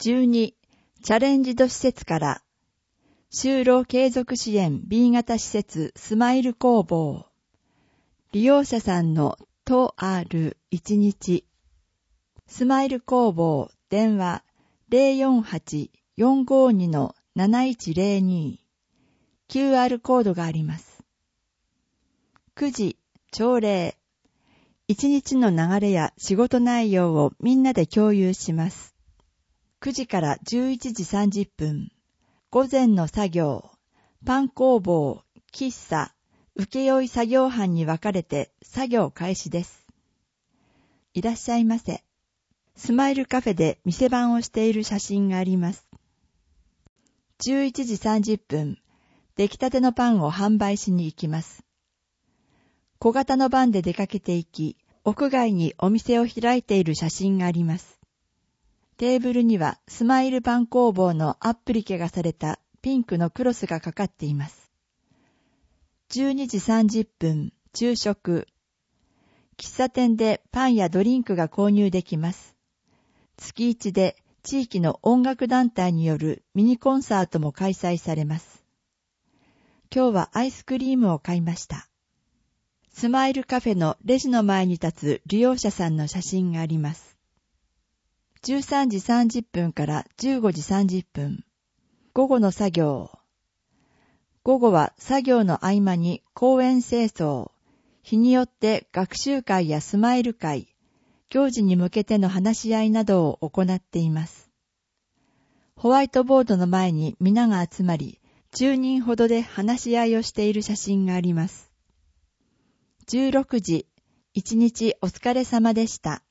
12、チャレンジド施設から、就労継続支援 B 型施設スマイル工房。利用者さんのとある一日。スマイル工房電話 048-452-7102。QR コードがあります。9時、朝礼。一日の流れや仕事内容をみんなで共有します。9時から11時30分。午前の作業。パン工房、喫茶、請負作業班に分かれて作業開始です。いらっしゃいませ。スマイルカフェで店番をしている写真があります。11時30分。出来たてのパンを販売しに行きます。小型のバンで出かけて行き、屋外にお店を開いている写真があります。テーブルにはスマイルパン工房のアップリケがされたピンクのクロスがかかっています。12時30分、昼食。喫茶店でパンやドリンクが購入できます。月1で地域の音楽団体によるミニコンサートも開催されます。今日はアイスクリームを買いました。スマイルカフェのレジの前に立つ利用者さんの写真があります。13時30分から15時30分。午後の作業。午後は作業の合間に公園清掃、日によって学習会やスマイル会、行事に向けての話し合いなどを行っています。ホワイトボードの前に皆が集まり、10人ほどで話し合いをしている写真があります。16時、一日お疲れ様でした。